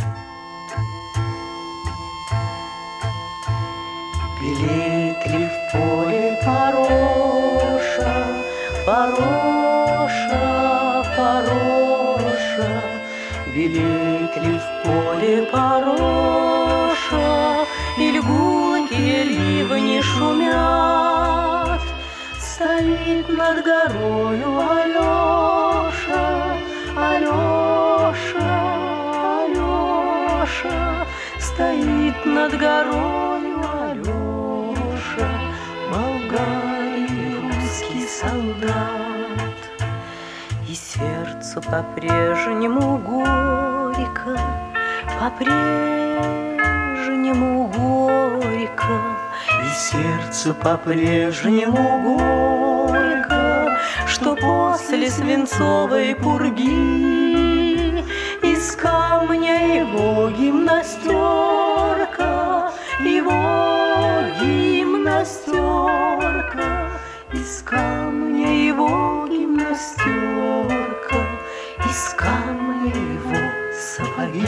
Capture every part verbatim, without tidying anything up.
Белеет ли в поле пороша, пороша, пороша? Белеет ли в поле пороша, и гулкие ливни шумят? Стоит над горою Алеша, Алеша, Алеша. Стоит над горою Алеша, болгарин, русский солдат. И сердцу по-прежнему горько, по-прежнему горько. И сердцу по-прежнему горько, что после свинцовой пурги из камня его гимнастерка, его гимнастерка, из камня его гимнастерка, из камня его сапоги.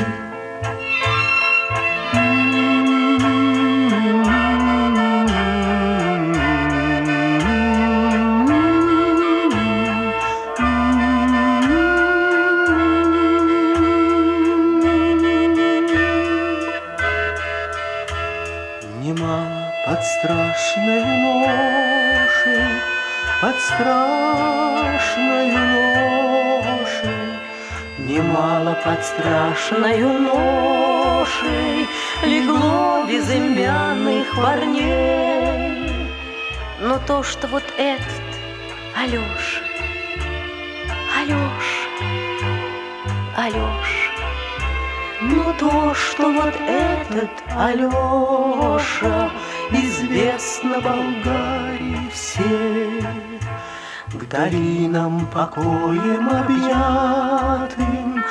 Под страшной ношей, под страшной ношей, немало под страшной ношей легло безымянных парней. Но то, что вот этот Алеша, Алеша, Алеша, но то, что вот этот Алеша известно Болгарии всей, к долинам покоем объятым,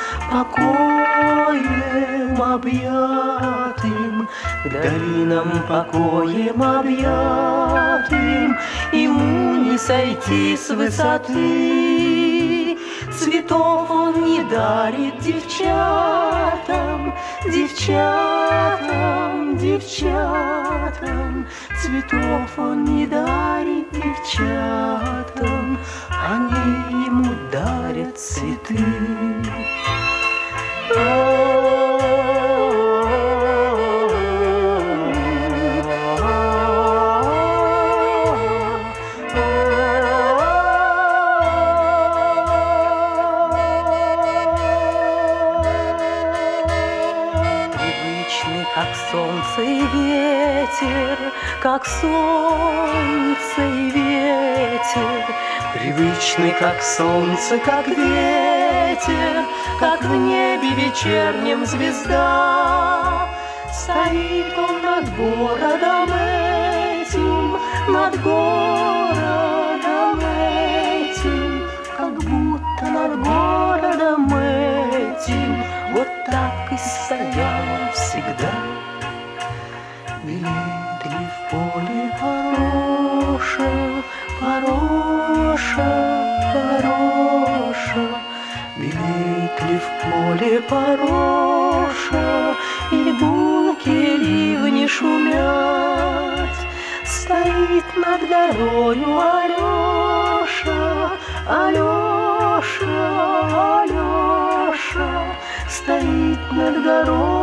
покоем объятым, к долинам покоем объятым, ему не сойти с высоты. Цветов он не дарит девчатам, девчатам, девчатам. Цветов он не дарит девчатам, они ему дарят цветы. Как солнце и ветер, как солнце и ветер, привычный, как солнце, как ветер, как в небе вечернем звезда. Стоит он над городом этим, над городом этим, как будто над городом этим, вот так и стоял всегда. Белеет ли в поле пороша, пороша, пороша? Белеет ли в поле пороша, и гулкие ливни шумят? Стоит над горою Алеша, Алеша, Алеша. Стоит над горой